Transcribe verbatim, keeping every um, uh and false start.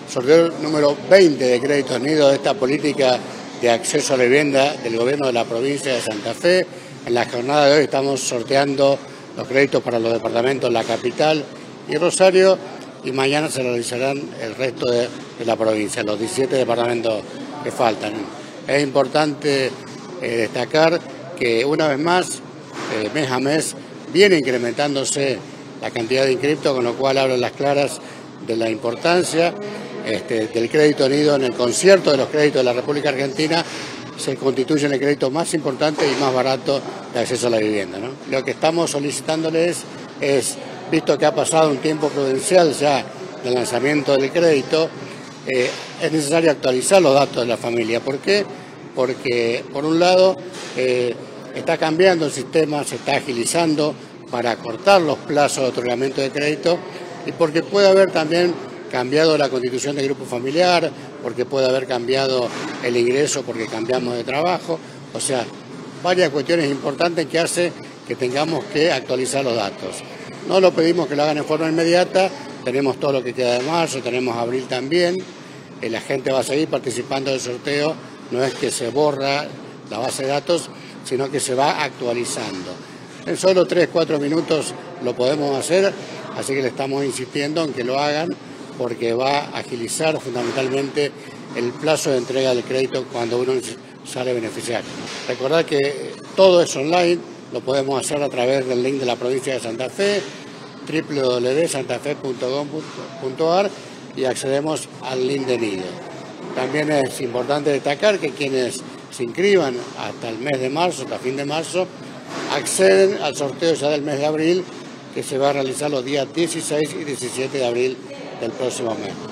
sorteo número veinte de Créditos Nido, de esta política de acceso a la vivienda del gobierno de la provincia de Santa Fe. En la jornada de hoy estamos sorteando los créditos para los departamentos La Capital y Rosario, y mañana se realizarán el resto de, de la provincia, los diecisiete departamentos que faltan. Es importante eh, destacar que una vez más, eh, mes a mes, viene incrementándose la cantidad de inscriptos, con lo cual hablo las claras de la importancia este, del crédito nido en el concierto de los créditos de la República Argentina. Se constituye el crédito más importante y más barato de acceso a la vivienda, ¿no? Lo que estamos solicitándoles es, visto que ha pasado un tiempo prudencial ya del lanzamiento del crédito, eh, es necesario actualizar los datos de la familia. ¿Por qué? Porque, por un lado, eh, está cambiando el sistema, se está agilizando para acortar los plazos de otorgamiento de crédito, y porque puede haber también cambiado la constitución del grupo familiar, porque puede haber cambiado el ingreso porque cambiamos de trabajo. O sea, varias cuestiones importantes que hace que tengamos que actualizar los datos. No lo pedimos que lo hagan en forma inmediata, tenemos todo lo que queda de marzo, tenemos abril también, eh, la gente va a seguir participando del sorteo, no es que se borra la base de datos, sino que se va actualizando. En solo tres, cuatro minutos lo podemos hacer, así que le estamos insistiendo en que lo hagan, porque va a agilizar fundamentalmente el plazo de entrega del crédito cuando uno sale beneficiario. Recordad que todo es online, lo podemos hacer a través del link de la provincia de Santa Fe, w w w punto santafe punto gov punto a r, y accedemos al link de Nido. También es importante destacar que quienes se inscriban hasta el mes de marzo, hasta fin de marzo, acceden al sorteo ya del mes de abril, que se va a realizar los días dieciséis y diecisiete de abril del próximo mes.